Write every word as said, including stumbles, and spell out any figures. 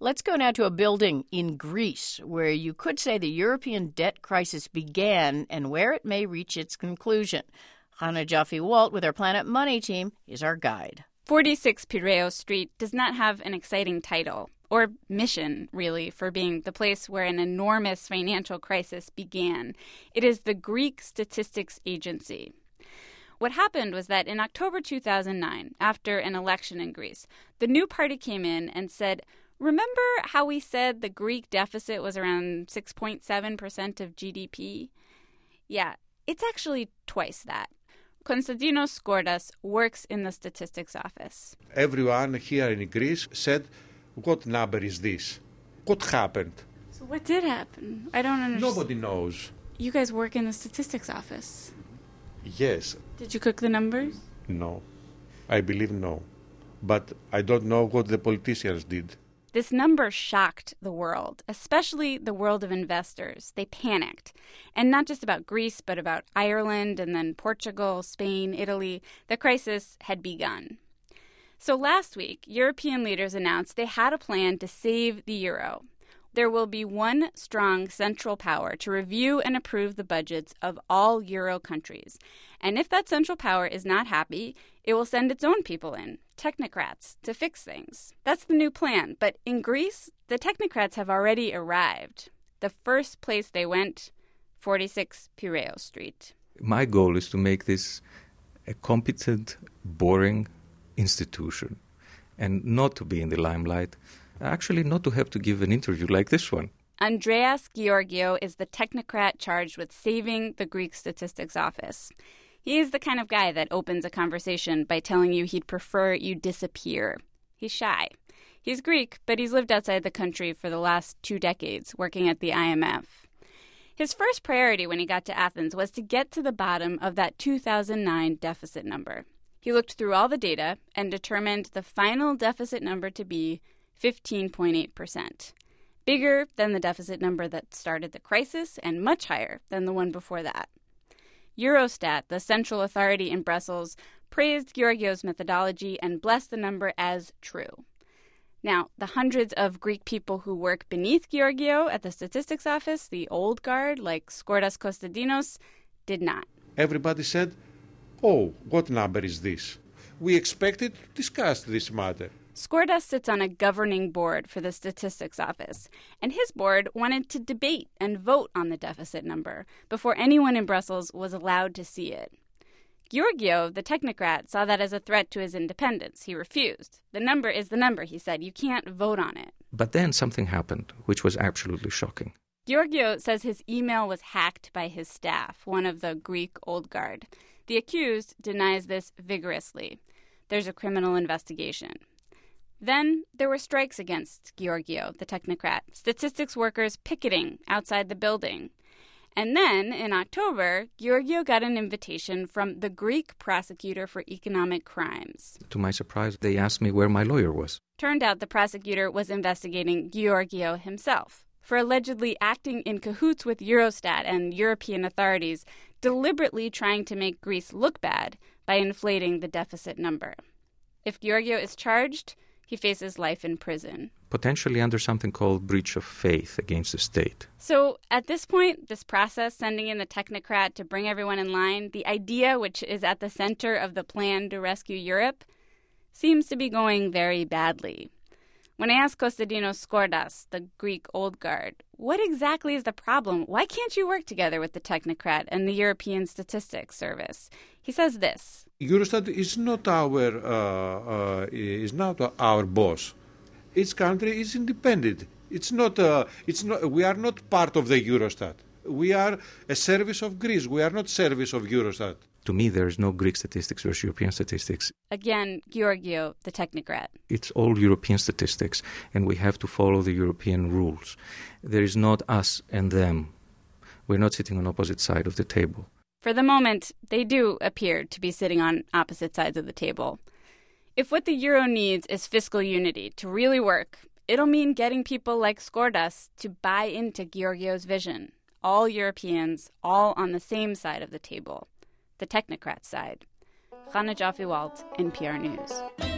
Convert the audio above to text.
Let's go now to a building in Greece where you could say the European debt crisis began and where it may reach its conclusion. Chana Joffe-Walt with our Planet Money team is our guide. forty-six Piraeus Street does not have an exciting title or mission, really, for being the place where an enormous financial crisis began. It is the Greek Statistics Agency. What happened was that in October two thousand nine, after an election in Greece, the new party came in and said, remember how we said the Greek deficit was around six point seven percent of G D P? Yeah, it's actually twice that. Konstantinos Skordas works in the statistics office. Everyone here in Greece said, what number is this? What happened? So what did happen? I don't understand. Nobody knows. You guys work in the statistics office. Yes. Did you cook the numbers? No. I believe no. But I don't know what the politicians did. This number shocked the world, especially the world of investors. They panicked. And not just about Greece, but about Ireland and then Portugal, Spain, Italy. The crisis had begun. So last week, European leaders announced they had a plan to save the euro. There will be one strong central power to review and approve the budgets of all euro countries. And if that central power is not happy, it will send its own people in, technocrats, to fix things. That's the new plan. But in Greece, the technocrats have already arrived. The first place they went, forty-six Piraeus Street. My goal is to make this a competent, boring institution and not to be in the limelight. Actually, not to have to give an interview like this one. Andreas Georgiou is the technocrat charged with saving the Greek Statistics Office. He is the kind of guy that opens a conversation by telling you he'd prefer you disappear. He's shy. He's Greek, but he's lived outside the country for the last two decades, working at the I M F. His first priority when he got to Athens was to get to the bottom of that two thousand nine deficit number. He looked through all the data and determined the final deficit number to be fifteen point eight percent, bigger than the deficit number that started the crisis and much higher than the one before that. Eurostat, the central authority in Brussels, praised Georgiou's methodology and blessed the number as true. Now, the hundreds of Greek people who work beneath Georgiou at the statistics office, the old guard like Skordas Konstantinos, did not. Everybody said, oh, what number is this? We expected to discuss this matter. Skordas sits on a governing board for the Statistics Office, and his board wanted to debate and vote on the deficit number before anyone in Brussels was allowed to see it. Georgiou, the technocrat, saw that as a threat to his independence. He refused. The number is the number, he said. You can't vote on it. But then something happened, which was absolutely shocking. Georgiou says his email was hacked by his staff, one of the Greek old guard. The accused denies this vigorously. There's a criminal investigation. Then there were strikes against Georgiou, the technocrat, statistics workers picketing outside the building. And then, in October, Georgiou got an invitation from the Greek prosecutor for economic crimes. To my surprise, they asked me where my lawyer was. Turned out the prosecutor was investigating Georgiou himself for allegedly acting in cahoots with Eurostat and European authorities, deliberately trying to make Greece look bad by inflating the deficit number. If Georgiou is charged, he faces life in prison. Potentially under something called breach of faith against the state. So at this point, this process, sending in the technocrat to bring everyone in line, the idea which is at the center of the plan to rescue Europe, seems to be going very badly. When I asked Konstantinos Skordas, the Greek old guard, what exactly is the problem? Why can't you work together with the technocrat and the European Statistics Service? He says this. Eurostat is not our uh, uh, is not our boss. Each country is independent. It's not. Uh, it's not. We are not part of the Eurostat. We are a service of Greece. We are not service of Eurostat. To me, there is no Greek statistics versus European statistics. Again, Georgiou, the technocrat. It's all European statistics, and we have to follow the European rules. There is not us and them. We're not sitting on opposite sides of the table. For the moment, they do appear to be sitting on opposite sides of the table. If what the euro needs is fiscal unity to really work, it'll mean getting people like Skordas to buy into Georgiou's vision. All Europeans, all on the same side of the table. The technocrat side. Chana Joffe-Walt, N P R News.